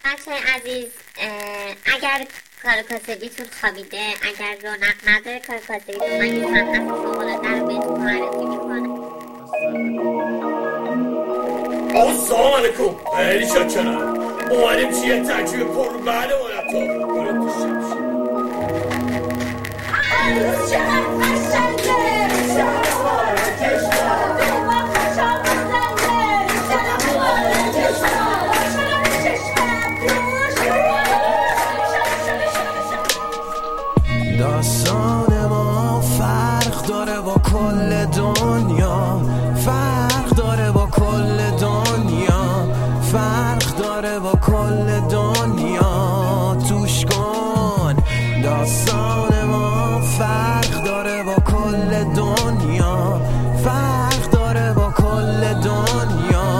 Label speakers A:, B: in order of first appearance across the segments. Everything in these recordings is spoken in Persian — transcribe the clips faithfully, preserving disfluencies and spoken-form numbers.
A: بچه عزیز، اگر کار کاسبیتون خوابیده، اگر رونق نداره کار کاسبیتون، من یه صنعت فوق‌العاده رو بهتون معرفی میکنم.
B: السلام علیکم. خیلی شاکرم. اومدیم چیه ترکیب پر رو بعد مرتب برو تو شمش.
C: عروس چقدر قشنگه، شهوار کشتر دیوان خوشم بزنه، شهوار کشتر شرم چشمم پیوش
D: داستان ما فرق داره با کل دنیا، فرق داره با کل دنیا، فرق داره با کل دنیا. توش کن داستان ما فرق داره با کل دنیا، فرق داره با کل دنیا.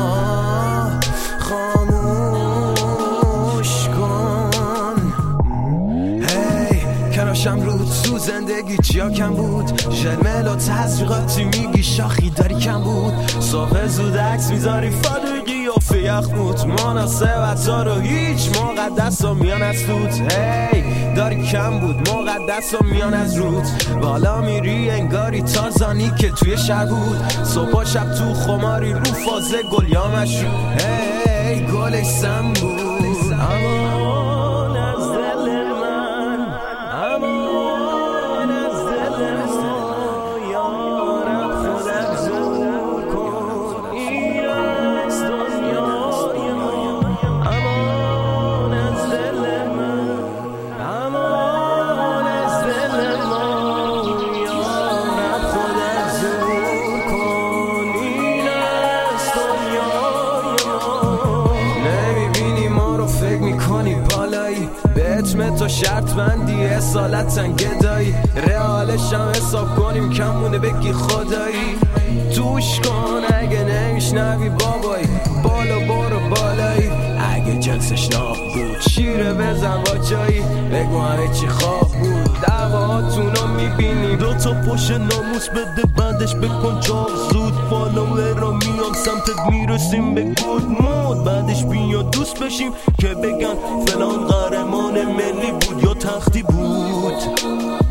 D: خاموش کن. هی کناشم رود تو زندگی چیا کم بود، ژرمل و تزریقاتی میگی شاخی داری کم بود، صبح زود عکس میذاری فادقی قیافه یخموت، مناسبت رو هیچ مقدس و میان از توت. هی داری کم بود مقدس و میان از روت، بالا میری انگاری تازانی که توی شهر بود، صبح و شب تو خماری رو فازه گل یا مشروب. هی گلش سم بود امان از دل من، امان از دل ما، یارم خودم زور کن این از دنیای ما. امان از دل من، امان از دل ما، یارم خودم زور کن این از دنیای ما. نمیبینی ما رو فکر میکنی بالایی، به اتم تو شرط بندی اصالتن گدایی، رئالشم حساب کنیم کم مونه بگی خدایی. توش کن اگه نمیشنوی بابایی، بالا برو بالایی، اگه جنسش ناب بود شیره بزن با جایی، بگو همه چی خواب بود. دعواتونو میبینی دو تا پشت ناموس بده بعدش بکن چاق زود، فالوور رو میام سمتت میرسیم به گود مود، بعدش بیا دوست بشیم که بگن فلان قهرمان ملی بود یا تختی بود.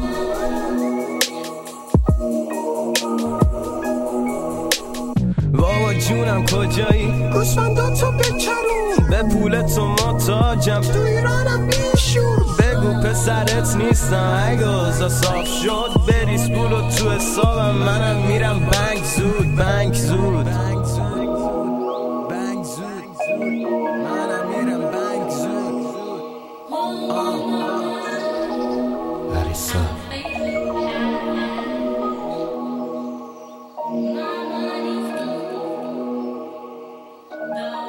D: بابا جونم کجایی، گوسفنداتو بچرون، به پولتو ما تاجم تو ایرانم بیشور، بگو پسرت نیستم اگه اوزا صاف شد، بریز پولو تو حسابم منم میرم بنک زود، بنک زود بنک زود بنک زود منم میرم بنک زود. هریسا
C: No.